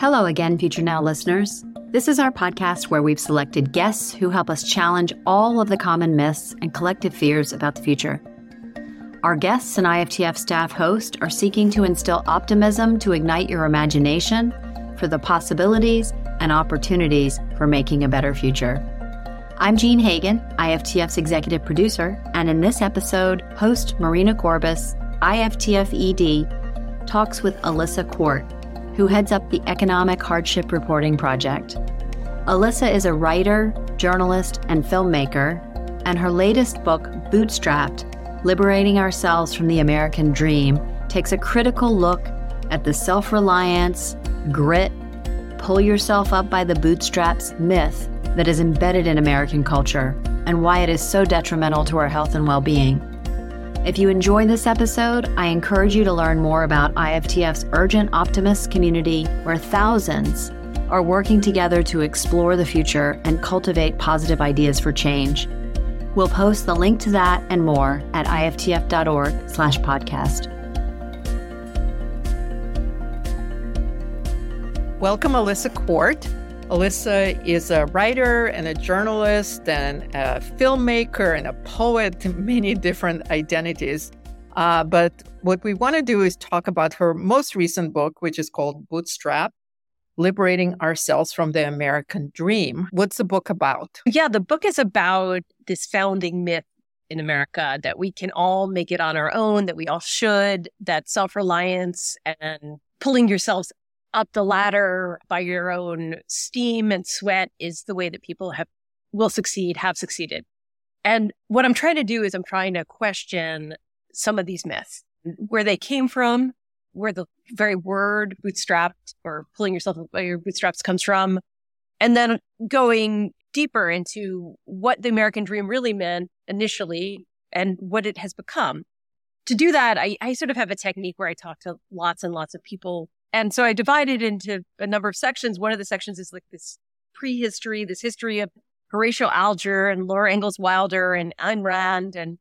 Hello again, Future Now listeners. This is our podcast where we've selected guests who help us challenge all of the common myths and collective fears about the future. Our guests and IFTF staff host are seeking to instill optimism to ignite your imagination for the possibilities and opportunities for making a better future. I'm Jean Hagan, IFTF's executive producer, and in this episode, host Marina Corbis, IFTF ED, talks with Alyssa Quart, who heads up the Economic Hardship Reporting Project. Alyssa is a writer, journalist, and filmmaker, and her latest book, Bootstrapped: Liberating Ourselves from the American Dream, takes a critical look at the self-reliance, grit, pull yourself up by the bootstraps myth that is embedded in American culture and why it is so detrimental to our health and well-being. If you enjoy this episode, I encourage you to learn more about IFTF's Urgent Optimists community, where thousands are working together to explore the future and cultivate positive ideas for change. We'll post the link to that and more at iftf.org/podcast. Welcome, Alyssa Quart. Alyssa is a writer and a journalist and a filmmaker and a poet, many different identities. But what we want to do is talk about her most recent book, which is called Bootstrap: Liberating Ourselves from the American Dream. What's the book about? Yeah, the book is about this founding myth in America that we can all make it on our own, that we all should, that self-reliance and pulling yourselves up the ladder by your own steam and sweat is the way that people have succeeded. And what I'm trying to do is I'm trying to question some of these myths, where they came from, where the very word bootstrapped or pulling yourself up by your bootstraps comes from, and then going deeper into what the American dream really meant initially and what it has become. To do that, I sort of have a technique where I talk to lots and lots of people. And so I divided into a number of sections. One of the sections is like this prehistory, this history of Horatio Alger and Laura Ingalls Wilder and Ayn Rand and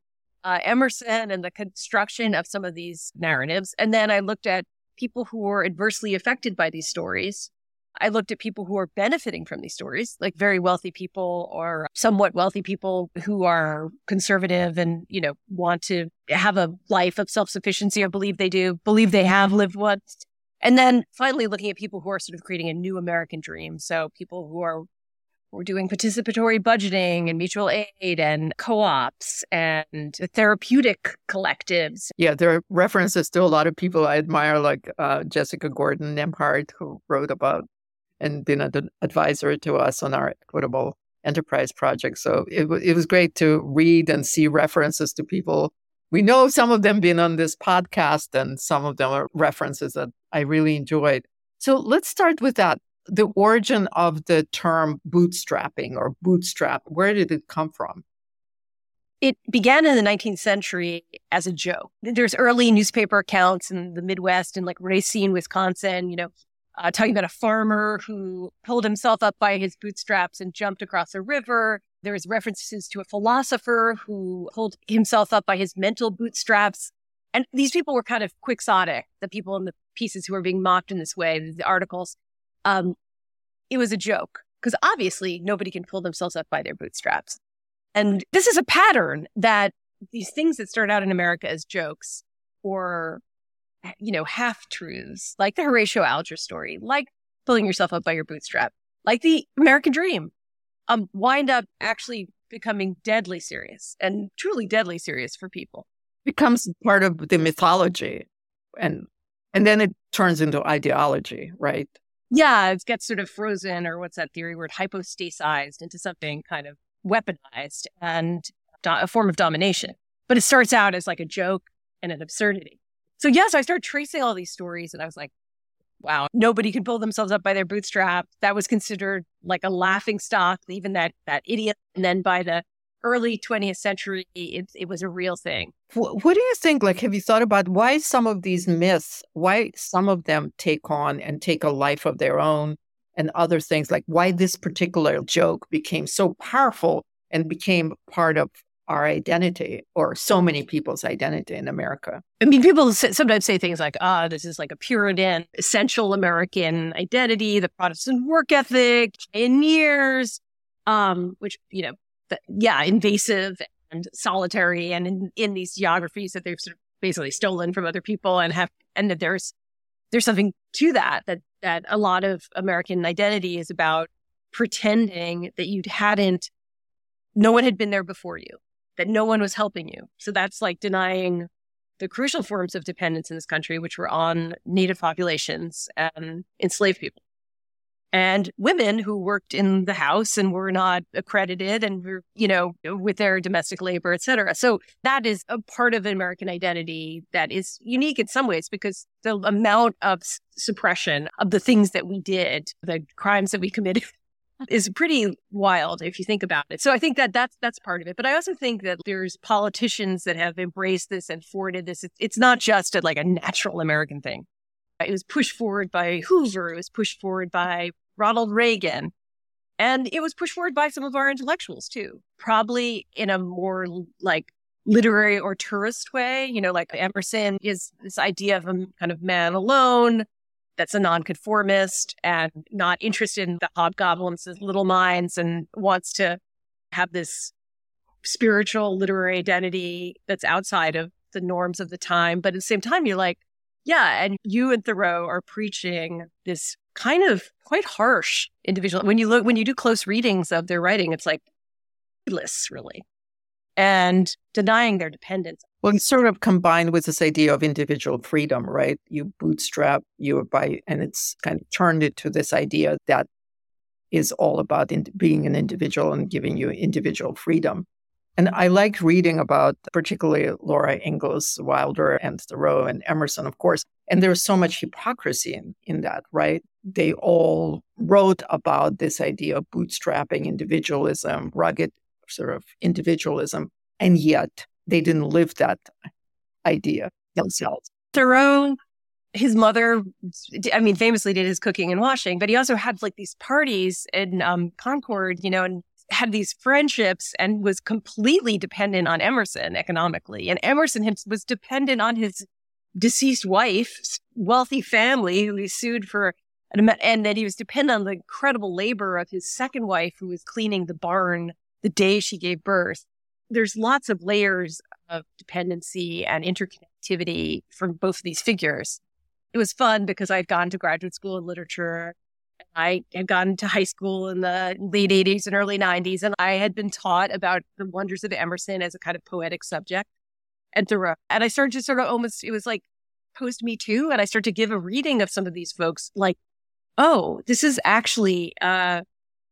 Emerson and the construction of some of these narratives. And then I looked at people who were adversely affected by these stories. I looked at people who are benefiting from these stories, like very wealthy people or somewhat wealthy people who are conservative and, want to have a life of self-sufficiency, or believe they have lived once. And then finally looking at people who are sort of creating a new American dream. So people who are doing participatory budgeting and mutual aid and co-ops and therapeutic collectives. Yeah, there are references to a lot of people I admire, like Jessica Gordon Nembhard, who wrote about and been an advisor to us on our Equitable Enterprise project. So it was great to read and see references to people. We know some of them been on this podcast, and some of them are references that I really enjoyed. So let's start with that. The origin of the term bootstrapping or bootstrap, where did it come from? It began in the 19th century as a joke. There's early newspaper accounts in the Midwest and like Racine, Wisconsin, talking about a farmer who pulled himself up by his bootstraps and jumped across a river. There's references to a philosopher who pulled himself up by his mental bootstraps. And these people were kind of quixotic, the people in the pieces who were being mocked in this way, the articles. It was a joke because obviously nobody can pull themselves up by their bootstraps. And this is a pattern that these things that start out in America as jokes or, half-truths, like the Horatio Alger story, like pulling yourself up by your bootstrap, like the American dream, wind up actually becoming deadly serious and truly deadly serious for people. Becomes part of the mythology and then it turns into ideology, right? Yeah, it gets sort of frozen, or what's that theory word, hypostasized into something kind of weaponized and a form of domination. But it starts out as like a joke and an absurdity. So yes, I started tracing all these stories and I was like, wow, nobody can pull themselves up by their bootstrap. That was considered like a laughing stock, even that idiot. And then by the early 20th century, it was a real thing. What do you think? Like, have you thought about why some of these myths, why some of them take on and take a life of their own and other things? Like why this particular joke became so powerful and became part of our identity, or so many people's identity in America. I mean, people sometimes say things like, this is like a Puritan, essential American identity, the Protestant work ethic, pioneers, which, invasive and solitary, and in these geographies that they've sort of basically stolen from other people, and that there's something to that a lot of American identity is about pretending that no one had been there before you, that no one was helping you. So that's like denying the crucial forms of dependence in this country, which were on native populations and enslaved people. And women who worked in the house and were not accredited and were, with their domestic labor, et cetera. So that is a part of American identity that is unique in some ways, because the amount of suppression of the things that we did, the crimes that we committed, is pretty wild if you think about it. So I think that's part of it. But I also think that there's politicians that have embraced this and forwarded this. It's not just a natural American thing. It was pushed forward by Hoover. It was pushed forward by Ronald Reagan. And it was pushed forward by some of our intellectuals, too. Probably in a more literary or tourist way. Like Emerson is this idea of a kind of man alone that's a nonconformist and not interested in the hobgoblins' little minds, and wants to have this spiritual literary identity that's outside of the norms of the time. But at the same time, you're like, yeah, and you and Thoreau are preaching this kind of quite harsh individual. When you do close readings of their writing, it's like needless, really, and denying their dependence. Well, it's sort of combined with this idea of individual freedom, right? You bootstrap, and it's kind of turned into this idea that is all about being an individual and giving you individual freedom. And I like reading about particularly Laura Ingalls Wilder and Thoreau and Emerson, of course. And there's so much hypocrisy in that, right? They all wrote about this idea of bootstrapping, individualism, rugged sort of individualism, and yet they didn't live that idea themselves. Thoreau, his mother, famously did his cooking and washing, but he also had these parties in Concord, and had these friendships, and was completely dependent on Emerson economically. And Emerson was dependent on his deceased wife's wealthy family, who he sued for, and then he was dependent on the incredible labor of his second wife, who was cleaning the barn the day she gave birth. There's lots of layers of dependency and interconnectivity from both of these figures. It was fun because I'd gone to graduate school in literature. I had gone to high school in the late 80s and early 90s, and I had been taught about the wonders of Emerson as a kind of poetic subject, and Thoreau. And I started to sort of almost, it was like post-Me Too, and I started to give a reading of some of these folks like, oh, this is actually a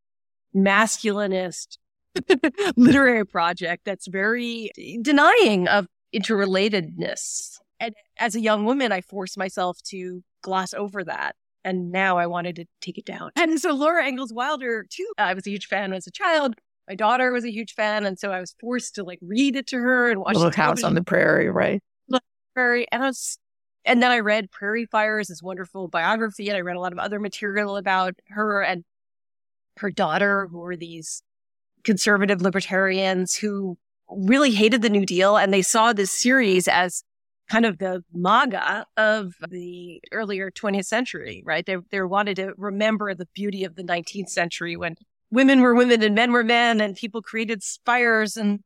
masculinist literary project that's very denying of interrelatedness. And as a young woman, I forced myself to gloss over that. And now I wanted to take it down. And so Laura Ingalls Wilder, too, I was a huge fan as a child. My daughter was a huge fan. And so I was forced to read it to her and watch Little House on the Prairie, right? Prairie. And then I read Prairie Fires, this wonderful biography. And I read a lot of other material about her and her daughter, who were these conservative libertarians who really hated the New Deal. And they saw this series as kind of the MAGA of the earlier 20th century, right? They wanted to remember the beauty of the 19th century when women were women and men were men, and people created fires and,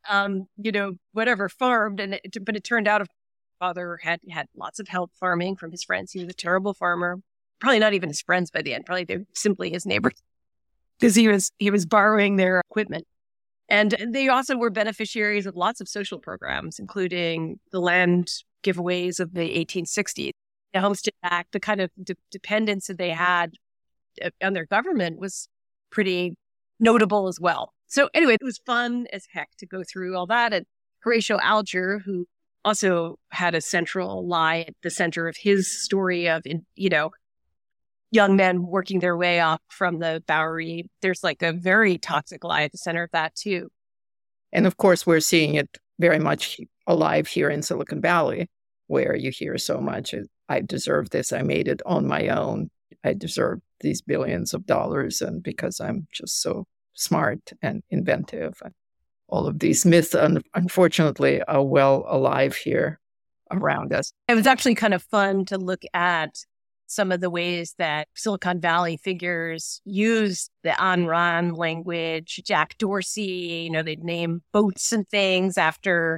farmed. But it turned out father had lots of help farming from his friends. He was a terrible farmer, probably not even his friends by the end. Probably they were simply his neighbors, because he was borrowing their equipment. And they also were beneficiaries of lots of social programs, including the land giveaways of the 1860s, the Homestead Act. The kind of dependence that they had on their government was pretty notable as well. So anyway, it was fun as heck to go through all that. And Horatio Alger, who also had a central lie at the center of his story of, young men working their way up from the Bowery. There's a very toxic lie at the center of that too. And of course, we're seeing it very much alive here in Silicon Valley, where you hear so much, I deserve this, I made it on my own, I deserve these billions of dollars, and because I'm just so smart and inventive. all of these myths, unfortunately, are well alive here around us. It was actually kind of fun to look at some of the ways that Silicon Valley figures use the Ayn Rand language. Jack Dorsey, they'd name boats and things after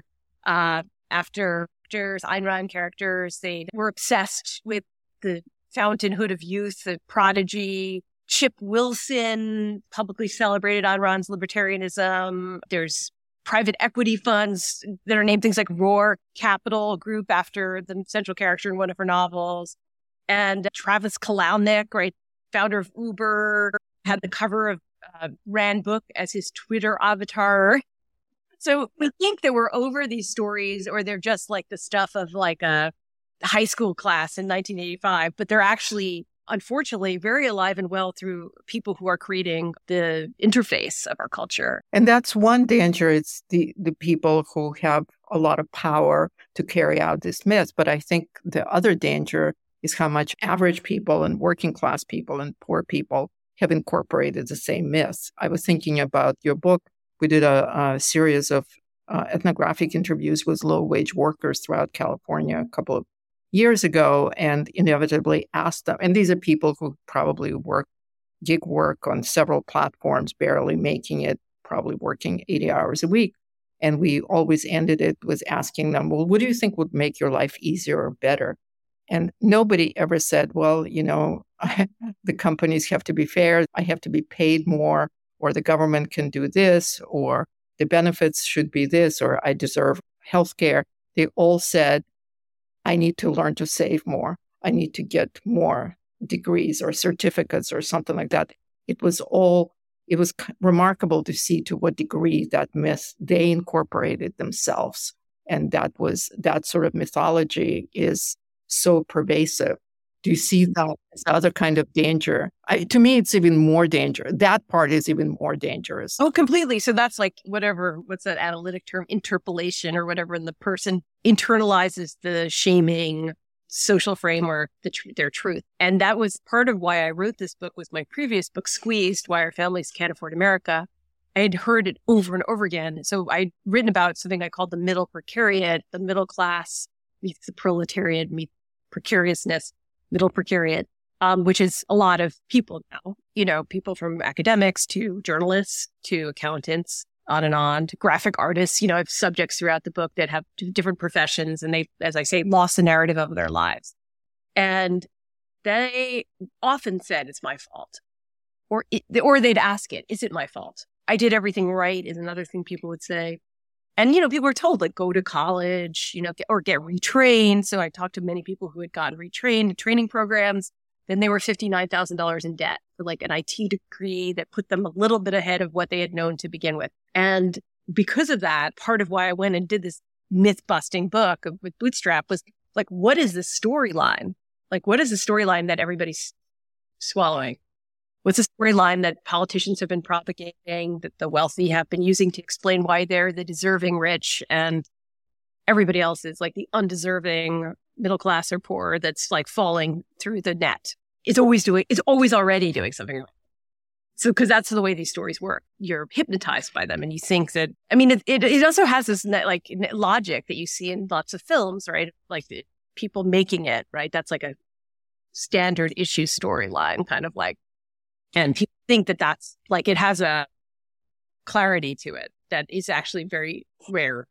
characters, Ayn Rand characters. They were obsessed with the fountainhood of youth, the prodigy. Chip Wilson publicly celebrated Ayn Rand's libertarianism. There's private equity funds that are named things like Roar Capital Group after the central character in one of her novels. And Travis Kalanick, right, founder of Uber, had the cover of Rand book as his Twitter avatar. So we think that we're over these stories, or they're just like the stuff of like a high school class in 1985, but they're actually, unfortunately, very alive and well through people who are creating the interface of our culture. And that's one danger. It's the people who have a lot of power to carry out this myth. But I think the other danger is how much average people and working class people and poor people have incorporated the same myths. I was thinking about your book. We did a series of ethnographic interviews with low-wage workers throughout California a couple of years ago, and inevitably asked them, and these are people who probably gig work on several platforms, barely making it, probably working 80 hours a week. And we always ended it with asking them, well, what do you think would make your life easier or better? And nobody ever said, well, the companies have to be fair, I have to be paid more, or the government can do this, or the benefits should be this, or I deserve health care. They all said, I need to learn to save more. I need to get more degrees or certificates or something like that. It was remarkable to see to what degree that myth they incorporated themselves. And that sort of mythology is so pervasive. Do you see that as other kind of danger? To me, it's even more dangerous. That part is even more dangerous. Oh, completely. So that's like what's that analytic term, interpolation or whatever, and the person internalizes the shaming social framework, their truth. And that was part of why I wrote this book with my previous book, Squeezed, Why Our Families Can't Afford America. I had heard it over and over again. So I'd written about something I called the middle precariat, the middle class meets the proletariat meets precariousness, middle precariat, which is a lot of people now, people from academics to journalists to accountants, on, to graphic artists. I have subjects throughout the book that have different professions, and they, as I say, lost the narrative of their lives. And they often said, it's my fault. Or they'd ask it, is it my fault? I did everything right is another thing people would say. And, people were told, like, go to college, or get retrained. So I talked to many people who had gotten retrained, training programs. Then they were $59,000 in debt for like an IT degree that put them a little bit ahead of what they had known to begin with. And because of that, part of why I went and did this myth-busting book with Bootstrap was like, what is the storyline? Like, what is the storyline that everybody's swallowing? What's the storyline that politicians have been propagating, that the wealthy have been using to explain why they're the deserving rich and everybody else is like the undeserving middle class or poor that's like falling through the net? It's always already doing something wrong. So, because that's the way these stories work. You're hypnotized by them and you think that, it also has this like logic that you see in lots of films, right? Like the people making it, right? That's like a standard issue storyline kind of like. And people think that that's like, it has a clarity to it that is actually very rare.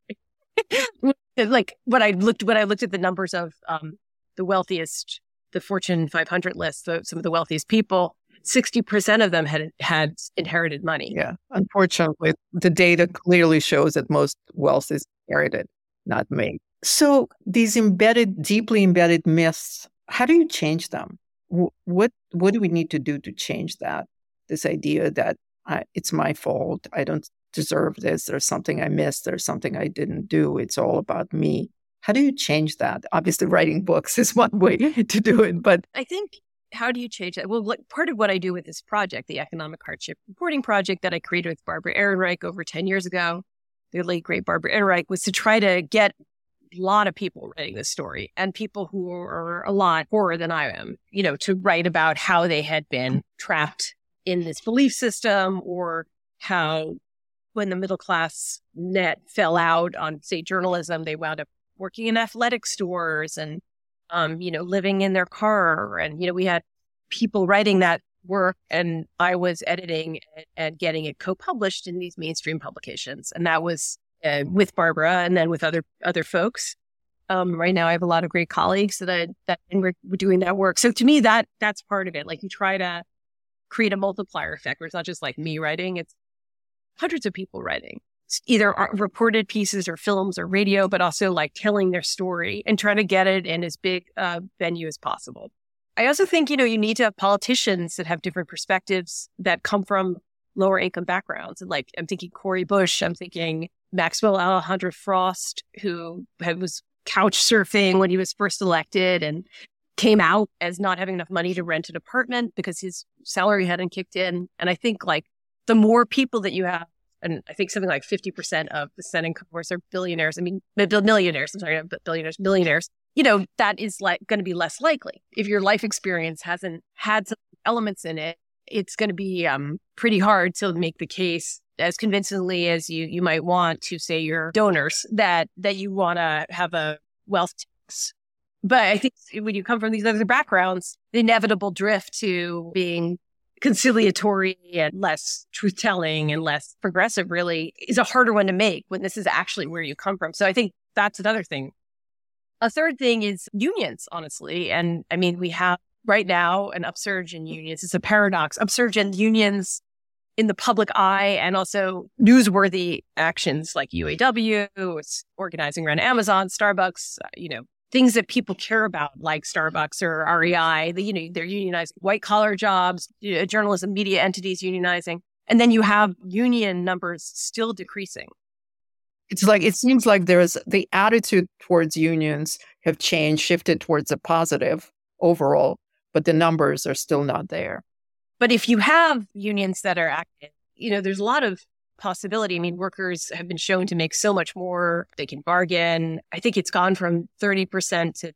Like when I looked at the numbers of the wealthiest, the Fortune 500 list, some of the wealthiest people, 60% of them had inherited money. Yeah. Unfortunately, the data clearly shows that most wealth is inherited, not made. So these deeply embedded myths, how do you change them? What do we need to do to change that? This idea that it's my fault, I don't deserve this, there's something I missed, there's something I didn't do, it's all about me. How do you change that? Obviously, writing books is one way to do it, but I think, how do you change that? Well, part of what I do with this project, the Economic Hardship Reporting Project that I created with Barbara Ehrenreich over 10 years ago, the late, great Barbara Ehrenreich, was to try to get a lot of people writing this story and people who are a lot poorer than I am, to write about how they had been trapped in this belief system or how when the middle class net fell out on, say, journalism, they wound up working in athletic stores and, living in their car. And, we had people writing that work, and I was editing and getting it co-published in these mainstream publications. And that was with Barbara and then with other folks. Right now, I have a lot of great colleagues and we're doing that work. So to me, that's part of it. Like, you try to create a multiplier effect where it's not just like me writing, it's hundreds of people writing, it's either reported pieces or films or radio, but also like telling their story and trying to get it in as big a venue as possible. I also think, you need to have politicians that have different perspectives that come from lower income backgrounds. And like, I'm thinking Cori Bush, I'm thinking Maxwell Alejandro Frost, who was couch surfing when he was first elected and came out as not having enough money to rent an apartment because his salary hadn't kicked in. And I think like the more people that you have, and I think something like 50% of the Senate course are billionaires. I mean, millionaires. I'm sorry, but millionaires. That is like going to be less likely. If your life experience hasn't had some elements in it, it's going to be pretty hard to make the case as convincingly as you might want to say your donors that you want to have a wealth tax. But I think when you come from these other backgrounds, the inevitable drift to being conciliatory and less truth-telling and less progressive really is a harder one to make when this is actually where you come from. So I think that's another thing. A third thing is unions, honestly. And I mean, we have right now an upsurge in unions. It's a paradox. Upsurge in unions in the public eye and also newsworthy actions like UAW, it's organizing around Amazon, Starbucks, things that people care about, like Starbucks or REI. They're unionizing white collar jobs, journalism, media entities unionizing. And then you have union numbers still decreasing. It's like, it seems like there's the attitude towards unions have changed, shifted towards a positive overall, but the numbers are still not there. But if you have unions that are active, there's a lot of possibility. I mean, workers have been shown to make so much more. They can bargain. I think it's gone from 30% to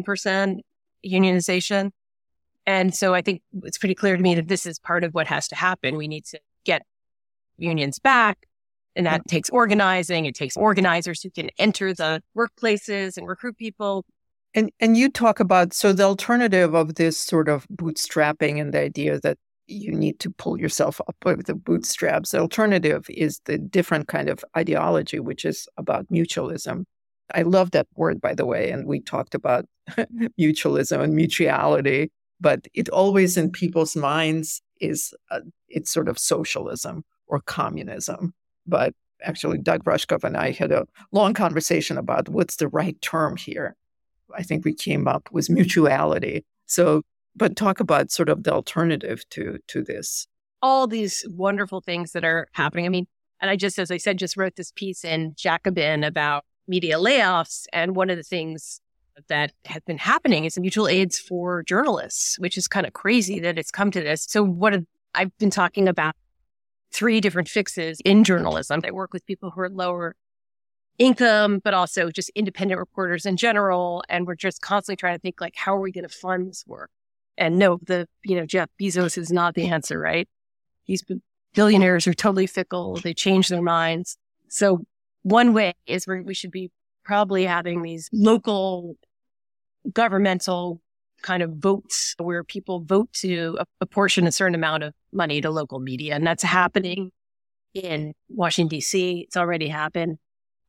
10% unionization. And so I think it's pretty clear to me that this is part of what has to happen. We need to get unions back. And that takes organizing. It takes organizers who can enter the workplaces and recruit people. And you talk about, so the alternative of this sort of bootstrapping and the idea that you need to pull yourself up with the bootstraps. The alternative is the different kind of ideology, which is about mutualism. I love that word, by the way. And we talked about mutualism and mutuality, but it always in people's minds is it's sort of socialism or communism. But actually, Doug Rushkoff and I had a long conversation about what's the right term here. I think we came up with mutuality. So, but talk about sort of the alternative to this. All these wonderful things that are happening. I mean, and I just, as I said, just wrote this piece in Jacobin about media layoffs. And one of the things that has been happening is mutual aids for journalists, which is kind of crazy that it's come to this. So I've been talking about 3 different fixes in journalism. I work with people who are lower income, but also just independent reporters in general. And we're just constantly trying to think like, how are we going to fund this work? And no, Jeff Bezos is not the answer, right? These billionaires are totally fickle. They change their minds. So one way is we should be probably having these local governmental kind of votes where people vote to apportion a certain amount of money to local media. And that's happening in Washington, D.C. It's already happened.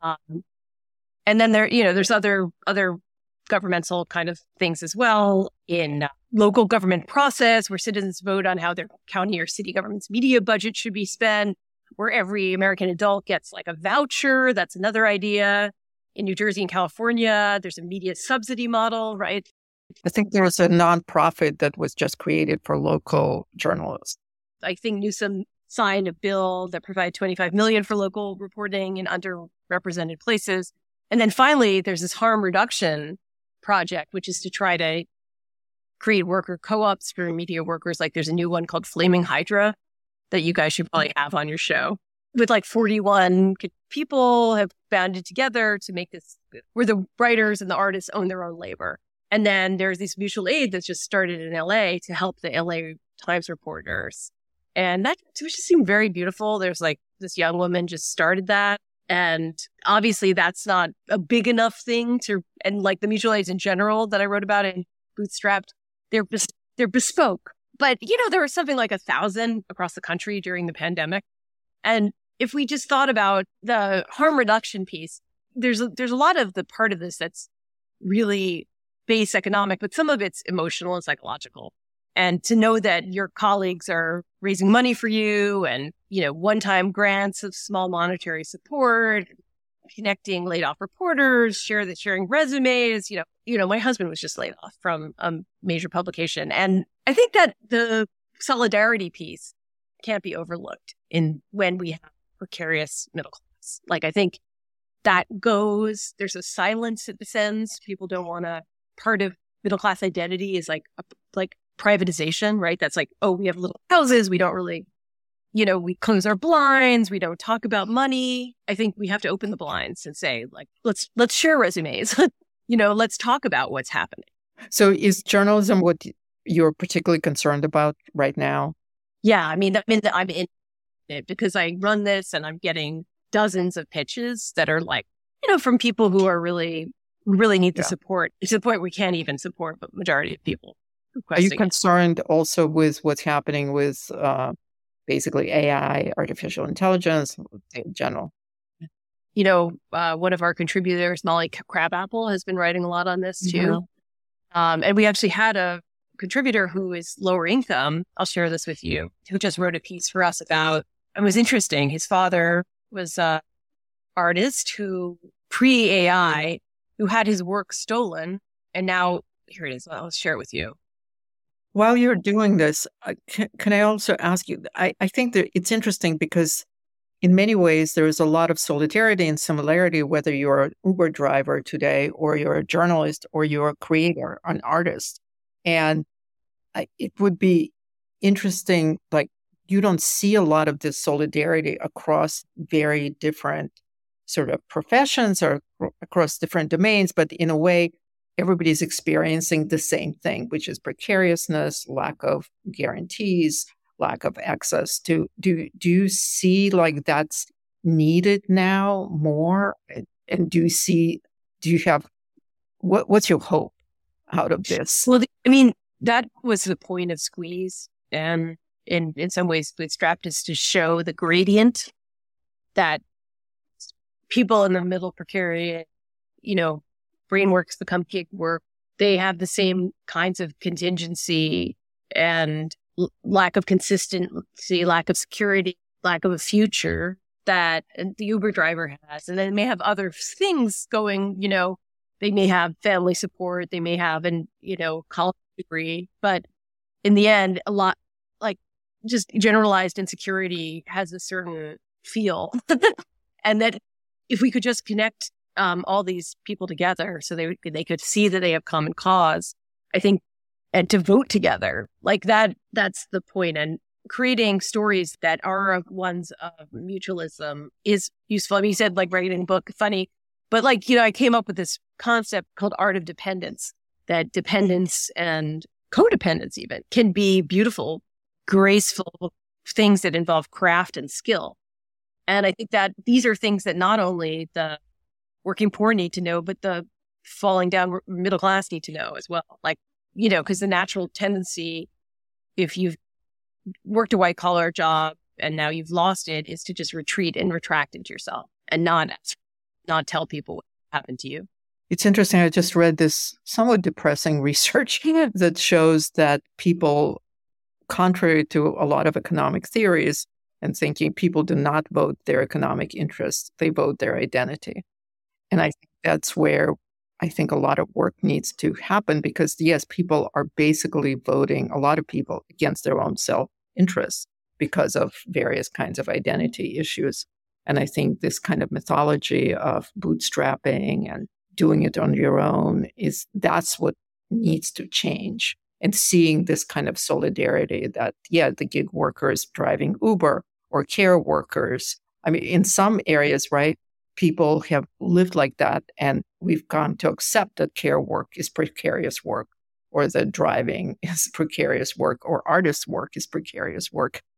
And then there's other governmental kind of things as well in local government process where citizens vote on how their county or city government's media budget should be spent, where every American adult gets like a voucher. That's another idea. In New Jersey and California, there's a media subsidy model, right? I think there was a nonprofit that was just created for local journalists. I think Newsom signed a bill that provided $25 million for local reporting in underrepresented places. And then finally, there's this harm reduction project, which is to try to create worker co-ops for media workers. Like there's a new one called Flaming Hydra that you guys should probably have on your show. With like 41 people have banded together to make this, where the writers and the artists own their own labor. And then there's this mutual aid that's just started in LA to help the LA Times reporters. And that just seemed very beautiful. There's like This young woman just started that. And obviously that's not a big enough thing and like the mutual aids in general that I wrote about in Bootstrapped, they're bespoke. But, there was something like 1,000 across the country during the pandemic. And if we just thought about the harm reduction piece, there's a lot of the part of this that's really base economic, but some of it's emotional and psychological. And to know that your colleagues are raising money for you and, one-time grants of small monetary support, connecting laid off reporters, sharing resumes. My husband was just laid off from a major publication. And I think that the solidarity piece can't be overlooked when we have precarious middle class. Like, I think there's a silence that descends. People don't want to, part of middle class identity is like privatization, right? That's like, oh, we have little houses. We don't really, we close our blinds. We don't talk about money. I think we have to open the blinds and say, like, let's share resumes. Let's talk about what's happening. So is journalism what you're particularly concerned about right now? Yeah. I'm in it because I run this and I'm getting dozens of pitches that are like, from people who are really need the support. It's the point we can't even support the majority of people. Are you concerned also with what's happening with basically AI, artificial intelligence in general? One of our contributors, Molly Crabapple, has been writing a lot on this too. And we actually had a contributor who is lower income. I'll share this with you, who just wrote a piece for us about, it was interesting. His father was an artist who pre-AI, who had his work stolen. And now here it is. I'll share it with you. While you're doing this, can I also ask you, I think that it's interesting because in many ways, there is a lot of solidarity and similarity, whether you're an Uber driver today or you're a journalist or you're a creator, an artist. And it would be interesting, like, you don't see a lot of this solidarity across very different sort of professions or across different domains, but in a way, everybody's experiencing the same thing, which is precariousness, lack of guarantees, lack of access to. Do you see like that's needed now more? And what's your hope out of this? Well, that was the point of Squeeze. And in some ways, Bootstrapped is to show the gradient that people in the middle precarious, brain works become gig work. They have the same kinds of contingency and lack of consistency, lack of security, lack of a future that the Uber driver has. And then they may have other things going, they may have family support, they may have college degree, but in the end, a lot like just generalized insecurity has a certain feel. And that if we could just connect all these people together so they could see that they have common cause, I think, and to vote together like that's the point. And creating stories that are ones of mutualism is useful. I mean, you said like writing a book, funny, but I came up with this concept called art of dependence, that dependence and codependence even can be beautiful, graceful things that involve craft and skill. And I think that these are things that not only the working poor need to know, but the falling down middle class need to know as well. Because the natural tendency, if you've worked a white collar job and now you've lost it, is to just retreat and retract into yourself and not tell people what happened to you. It's interesting. I just read this somewhat depressing research that shows that people, contrary to a lot of economic theories and thinking, people do not vote their economic interests, they vote their identity. And I think that's where I think a lot of work needs to happen because, yes, people are basically voting, a lot of people, against their own self-interest because of various kinds of identity issues. And I think this kind of mythology of bootstrapping and doing it on your own that's what needs to change. And seeing this kind of solidarity that, the gig workers driving Uber or care workers. I mean, in some areas, right, people have lived like that, and we've come to accept that care work is precarious work, or that driving is precarious work, or artist work is precarious work.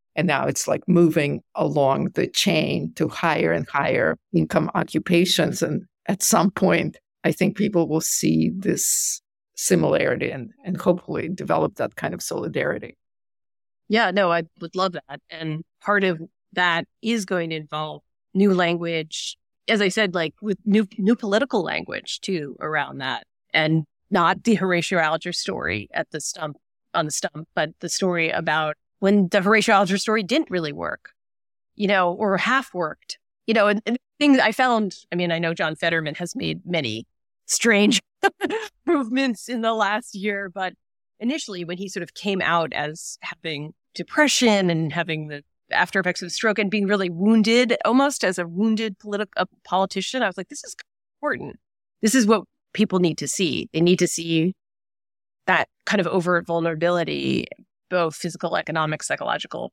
And now it's like moving along the chain to higher and higher income occupations. And at some point, I think people will see this similarity and hopefully develop that kind of solidarity. Yeah, no, I would love that. And part of that is going to involve new language, as I said, like with new political language too around that. And not the Horatio Alger story on the stump, but the story about when the Horatio Alger story didn't really work, or half worked, and things I found, I know John Fetterman has made many strange movements in the last year, but initially when he sort of came out as having depression and having the after effects of the stroke and being really wounded, almost as a wounded politician, I was like, this is important. This is what people need to see. They need to see that kind of overt vulnerability, both physical, economic, psychological,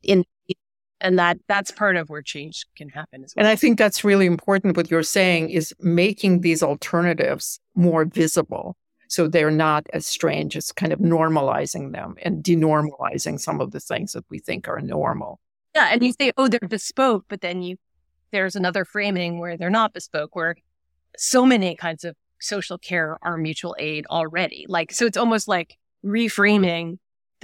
and that's part of where change can happen as well. And I think that's really important. What you're saying is making these alternatives more visible. So they're not as strange, as kind of normalizing them and denormalizing some of the things that we think are normal. Yeah. And you say, oh, they're bespoke, but then there's another framing where they're not bespoke, where so many kinds of social care are mutual aid already. So it's almost like reframing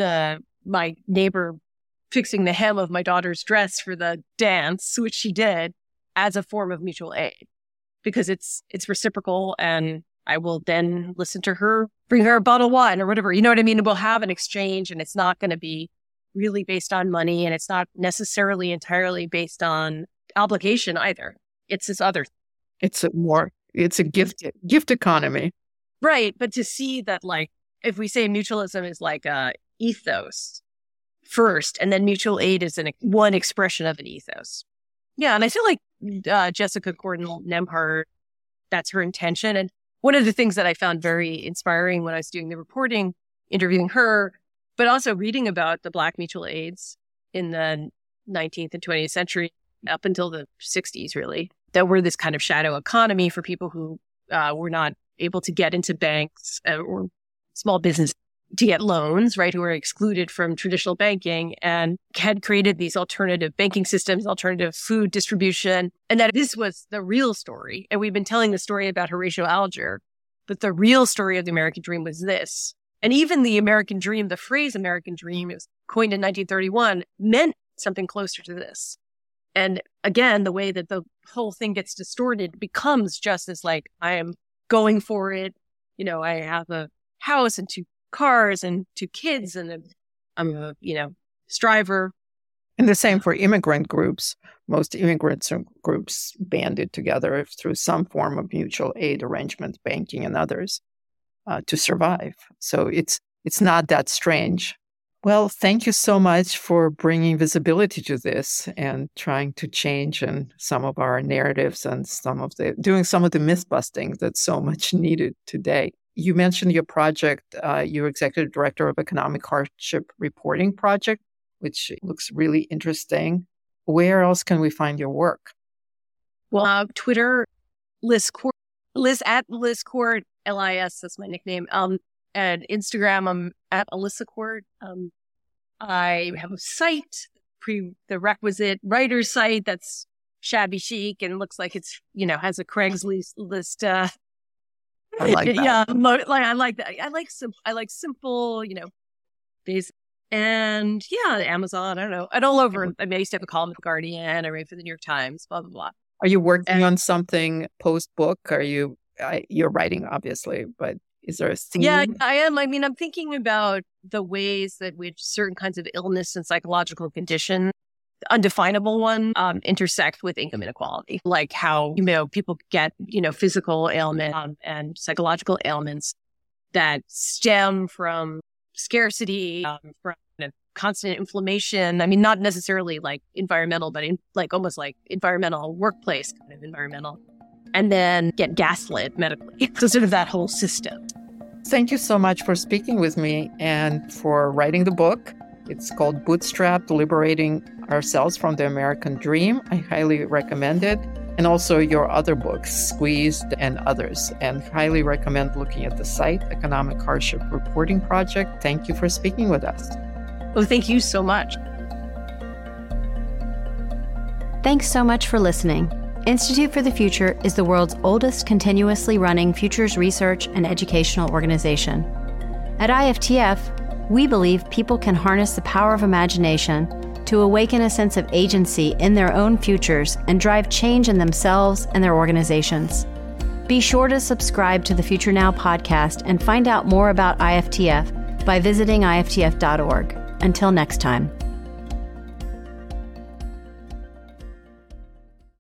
my neighbor fixing the hem of my daughter's dress for the dance, which she did, as a form of mutual aid, because it's reciprocal, and I will then listen to her, bring her a bottle of wine or whatever. You know what I mean? We'll have an exchange, and it's not going to be really based on money, and it's not necessarily entirely based on obligation either. It's this other. It's a gift economy. Right. But to see that, if we say mutualism is like a ethos first, and then mutual aid is one expression of an ethos. Yeah. And I feel like Jessica Gordon Nembhard, that's her intention. And one of the things that I found very inspiring when I was doing the reporting, interviewing her, but also reading about the Black mutual aids in the 19th and 20th century, up until the 60s, really, that were this kind of shadow economy for people who were not able to get into banks or small business to get loans, right, who were excluded from traditional banking, and had created these alternative banking systems, alternative food distribution, and that this was the real story. And we've been telling the story about Horatio Alger, but the real story of the American dream was this. And even the American dream, the phrase American dream, it was coined in 1931, meant something closer to this. And again, the way that the whole thing gets distorted becomes just as I am going for it. I have a house and 2 cars and 2 kids, and I'm a, striver. And the same for immigrant groups. Most immigrant groups banded together through some form of mutual aid arrangement, banking and others, to survive. So it's not that strange. Well, thank you so much for bringing visibility to this and trying to change some of our narratives and doing some of the myth busting that's so much needed today. You mentioned your project, you're executive director of Economic Hardship Reporting Project, which looks really interesting. Where else can we find your work? Well, Twitter, Liz Court, Liz at Liz Court, LIS, that's my nickname. And Instagram, I'm at Alyssa Court. I have a site, the requisite writer's site that's shabby chic and looks like it's, has a Craigslist. I like that. Yeah, I like that. I like simple, basic. And yeah, Amazon, I don't know. And all over. I used to have a column at The Guardian. I write for the New York Times, blah, blah, blah. Are you working on something post-book? You're writing, obviously, but is there a theme? Yeah, I am. I'm thinking about the ways that which certain kinds of illness and psychological condition, undefinable one, intersect with income inequality. Like how, people get, physical ailment and psychological ailments that stem from scarcity, from constant inflammation. Not necessarily like environmental, but almost like environmental workplace kind of environmental. And then get gaslit medically. So sort of that whole system. Thank you so much for speaking with me and for writing the book. It's called Bootstrapped: Liberating Ourselves from the American Dream. I highly recommend it. And also your other books, Squeezed and others. And highly recommend looking at the site, Economic Hardship Reporting Project. Thank you for speaking with us. Oh, thank you so much. Thanks so much for listening. Institute for the Future is the world's oldest continuously running futures research and educational organization. At IFTF, we believe people can harness the power of imagination to awaken a sense of agency in their own futures and drive change in themselves and their organizations. Be sure to subscribe to the Future Now podcast and find out more about IFTF by visiting iftf.org. Until next time.